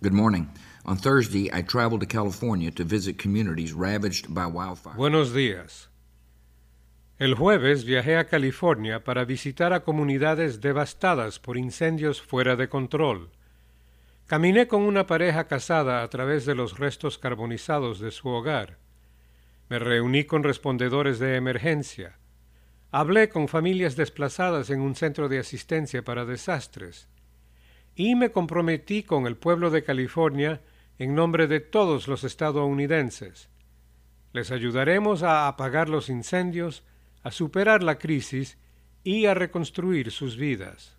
Good morning. On Thursday, I traveled to California to visit communities ravaged by wildfire. Buenos días. El jueves viajé a California para visitar a comunidades devastadas por incendios fuera de control. Caminé con una pareja casada a través de los restos carbonizados de su hogar. Me reuní con respondedores de emergencia. Hablé con familias desplazadas en un centro de asistencia para desastres. Y me comprometí con el pueblo de California en nombre de todos los estadounidenses. Les ayudaremos a apagar los incendios, a superar la crisis y a reconstruir sus vidas.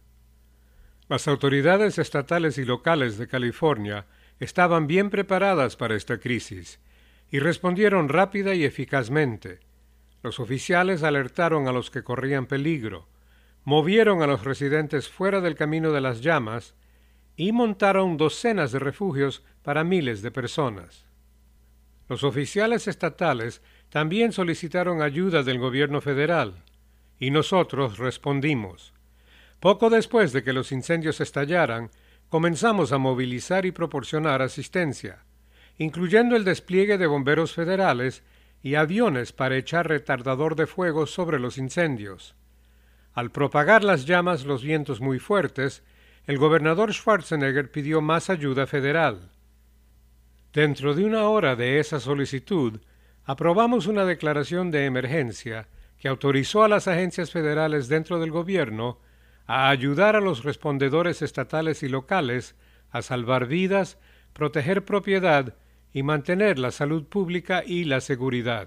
Las autoridades estatales y locales de California estaban bien preparadas para esta crisis y respondieron rápida y eficazmente. Los oficiales alertaron a los que corrían peligro, movieron a los residentes fuera del camino de las llamas y montaron docenas de refugios para miles de personas. Los oficiales estatales también solicitaron ayuda del gobierno federal, y nosotros respondimos. Poco después de que los incendios estallaran, comenzamos a movilizar y proporcionar asistencia, incluyendo el despliegue de bomberos federales y aviones para echar retardador de fuego sobre los incendios. Al propagar las llamas los vientos muy fuertes, el gobernador Schwarzenegger pidió más ayuda federal. Dentro de una hora de esa solicitud, aprobamos una declaración de emergencia que autorizó a las agencias federales dentro del gobierno a ayudar a los respondedores estatales y locales a salvar vidas, proteger propiedad y mantener la salud pública y la seguridad.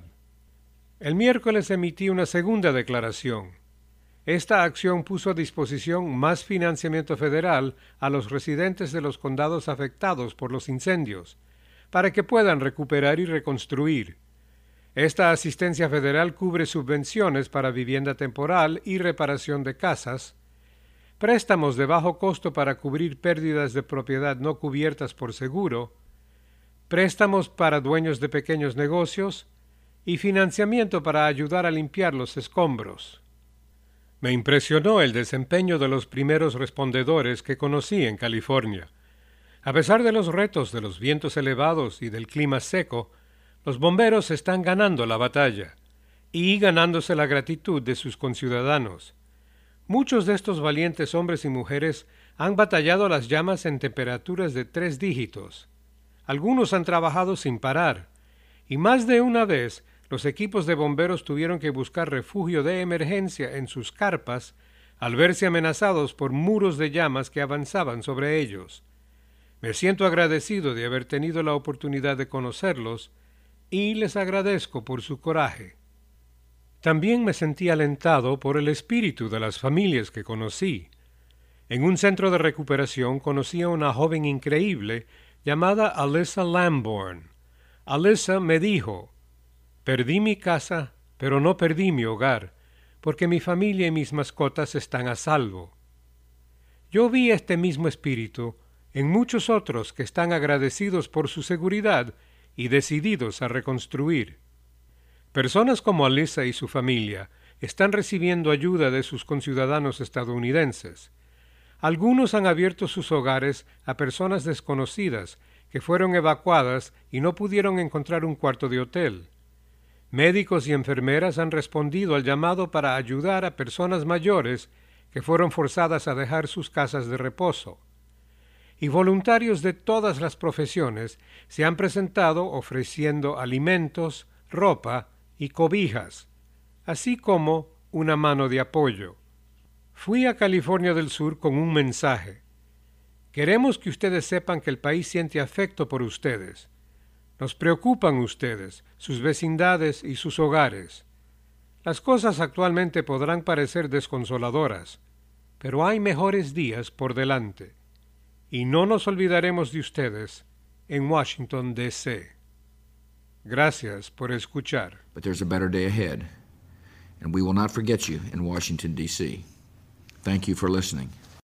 El miércoles emití una segunda declaración. Esta acción puso a disposición más financiamiento federal a los residentes de los condados afectados por los incendios, para que puedan recuperar y reconstruir. Esta asistencia federal cubre subvenciones para vivienda temporal y reparación de casas, préstamos de bajo costo para cubrir pérdidas de propiedad no cubiertas por seguro, préstamos para dueños de pequeños negocios y financiamiento para ayudar a limpiar los escombros. Me impresionó el desempeño de los primeros respondedores que conocí en California. A pesar de los retos de los vientos elevados y del clima seco, los bomberos están ganando la batalla y ganándose la gratitud de sus conciudadanos. Muchos de estos valientes hombres y mujeres han batallado las llamas en temperaturas de 3 dígitos. Algunos han trabajado sin parar, y más de una vez los equipos de bomberos tuvieron que buscar refugio de emergencia en sus carpas al verse amenazados por muros de llamas que avanzaban sobre ellos. Me siento agradecido de haber tenido la oportunidad de conocerlos y les agradezco por su coraje. También me sentí alentado por el espíritu de las familias que conocí. En un centro de recuperación conocí a una joven increíble llamada Alyssa Lambourne. Alyssa me dijo: «Perdí mi casa, pero no perdí mi hogar, porque mi familia y mis mascotas están a salvo». Yo vi este mismo espíritu en muchos otros que están agradecidos por su seguridad y decididos a reconstruir. Personas como Alyssa y su familia están recibiendo ayuda de sus conciudadanos estadounidenses. Algunos han abierto sus hogares a personas desconocidas que fueron evacuadas y no pudieron encontrar un cuarto de hotel. Médicos y enfermeras han respondido al llamado para ayudar a personas mayores que fueron forzadas a dejar sus casas de reposo. Y voluntarios de todas las profesiones se han presentado ofreciendo alimentos, ropa y cobijas, así como una mano de apoyo. Fui a California del Sur con un mensaje. Queremos que ustedes sepan que el país siente afecto por ustedes. Nos preocupan ustedes, sus vecindades y sus hogares. Las cosas actualmente podrán parecer desconsoladoras, pero hay mejores días por delante. Y no nos olvidaremos de ustedes en Washington, D.C. Gracias por escuchar. But there's a better day ahead, and we will not forget you in Washington, D.C. Thank you for listening.